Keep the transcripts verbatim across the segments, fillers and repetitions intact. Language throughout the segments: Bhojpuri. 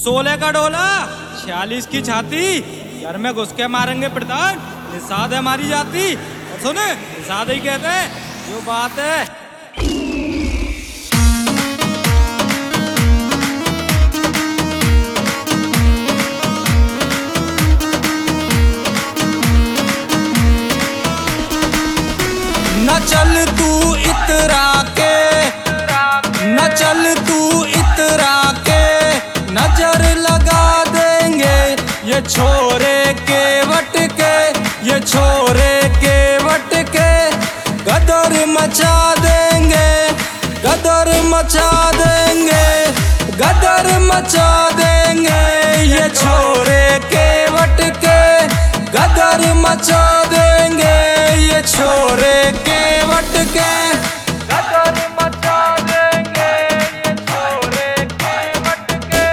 सोलह का डोला छियालीस की छाती, घर में घुस के मारेंगे प्रधान, निषाद है हमारी जाति। और सुन, निषाद ही कहते हैं जो बात है। न चल तू इतरा के, न चल तू इतरा के, नजर लगा देंगे ये छोरे के वट के, ये छोरे के वट के, गदर मचा देंगे, गदर मचा देंगे, गदर मचा देंगे ये छोरे के वट के, गदर मचा देंगे ये छोरे के वट के, गदर मचा देंगे ये छोरे के वट के।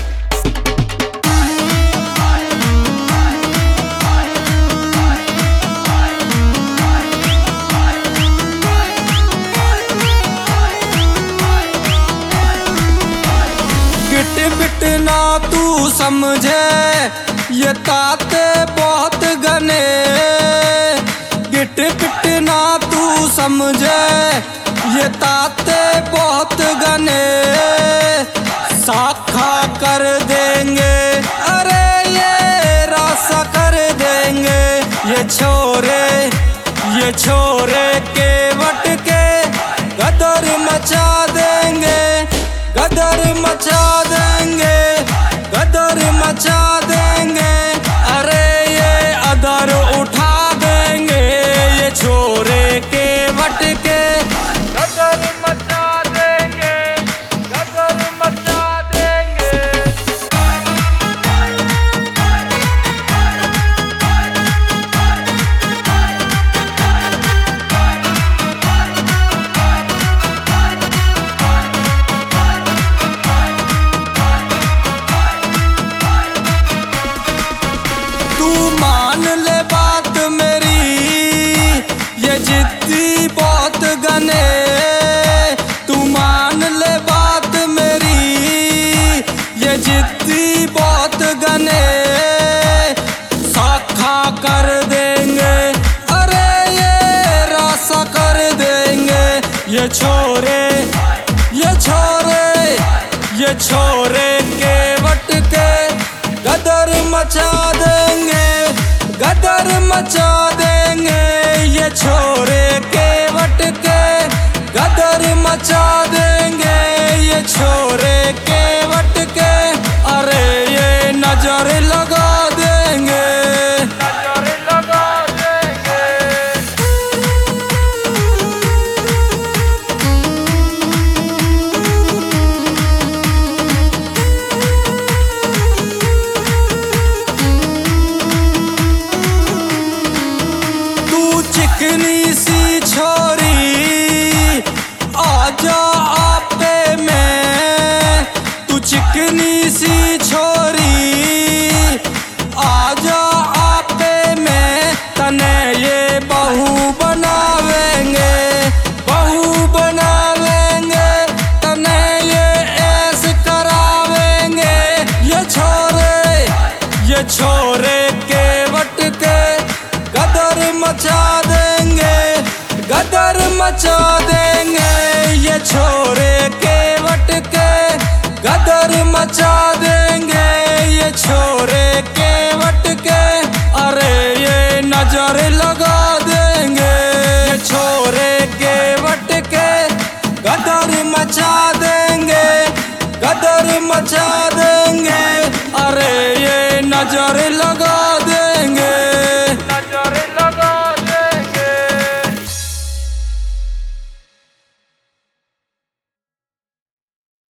गिट बिट ना तू समझे ये ताते बहुत गने, गिट पिट ना तू समझे ये ताते बहुत गने, साखा कर देंगे, अरे ये रासा कर देंगे ये छोरे, ये छोरे के वट के, गदर मचा देंगे, गदर मचा देंगे, गदर मचा देंगे, अरे ये अदर उठा देंगे ये छोरे के वट के, गदर मचा देंगे, गदर मचा देंगे। तू मान ले बात मेरी, ये जिद्दी बहुत गने, तू मान ले बात मेरी, ये जिद्दी बहुत गने, साखा कर देंगे, अरे ये रासा कर देंगे ये छोरे, ये छोरे, ये छोरे के वट के, गदर मचा देंगे, गदर मचा देंगे ये छोरे के वट के, गदर मचा देंगे ये छोरे के वट के, अरे ये नजर लगा देंगे, नजर लगा देंगे। चिकनी सी छोरी आजा आपे में, तू चिकनी सी छोरी आजा आपे में, तने ये बहू बनावेंगे, बहू बनावेंगे, तने ये ऐस करावेंगे ये छोरे, ये छोरे के वट के, गदर मचा देंगे, गदर मचा देंगे ये छोरे के वट के, गदर मचा देंगे ये छोरे के वट के, अरे ये नजर लगा देंगे ये छोरे के वट के, गदर मचा देंगे, गदर मचा